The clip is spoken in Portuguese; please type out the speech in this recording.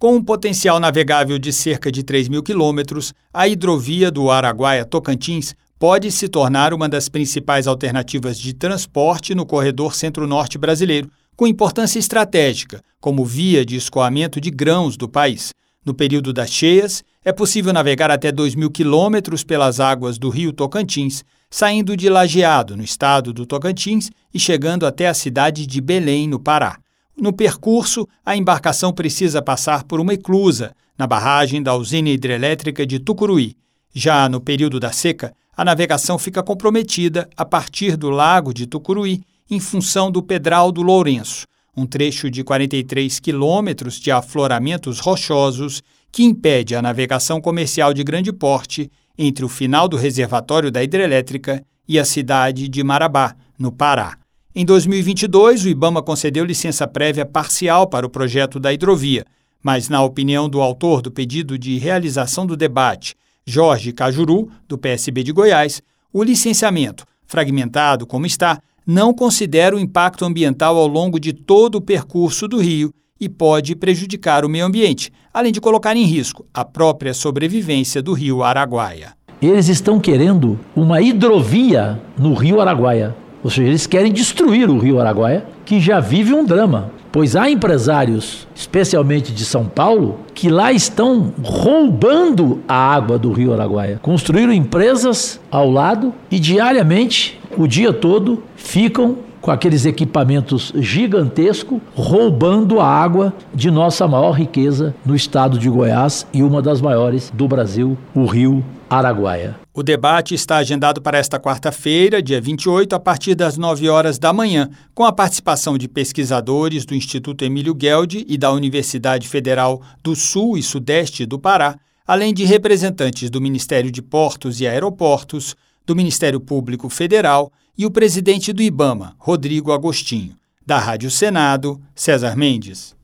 Com um potencial navegável de cerca de 3.000 quilômetros, a hidrovia do Araguaia-Tocantins pode se tornar uma das principais alternativas de transporte no corredor centro-norte brasileiro, com importância estratégica, como via de escoamento de grãos do país. No período das cheias, é possível navegar até 2.000 quilômetros pelas águas do rio Tocantins, saindo de Lajeado, no estado do Tocantins, e chegando até a cidade de Belém, no Pará. No percurso, a embarcação precisa passar por uma eclusa, na barragem da usina hidrelétrica de Tucuruí. Já no período da seca, a navegação fica comprometida a partir do lago de Tucuruí, em função do Pedral do Lourenço, um trecho de 43 quilômetros de afloramentos rochosos que impede a navegação comercial de grande porte entre o final do reservatório da hidrelétrica e a cidade de Marabá, no Pará. Em 2022, o IBAMA concedeu licença prévia parcial para o projeto da hidrovia, mas, na opinião do autor do pedido de realização do debate, Jorge Cajuru, do PSB de Goiás, o licenciamento, fragmentado como está, não considera o impacto ambiental ao longo de todo o percurso do rio e pode prejudicar o meio ambiente, além de colocar em risco a própria sobrevivência do rio Araguaia. Eles estão querendo uma hidrovia no rio Araguaia. Ou seja, eles querem destruir o rio Araguaia, que já vive um drama, pois há empresários, especialmente de São Paulo, que lá estão roubando a água do rio Araguaia. Construíram empresas ao lado e diariamente, o dia todo, ficam com aqueles equipamentos gigantescos, roubando a água de nossa maior riqueza no estado de Goiás e uma das maiores do Brasil, o rio Araguaia. O debate está agendado para esta quarta-feira, dia 28, a partir das 9 horas da manhã, com a participação de pesquisadores do Instituto Emílio Gueldi e da Universidade Federal do Sul e Sudeste do Pará, além de representantes do Ministério de Portos e Aeroportos, do Ministério Público Federal e o presidente do IBAMA, Rodrigo Agostinho. Da Rádio Senado, César Mendes.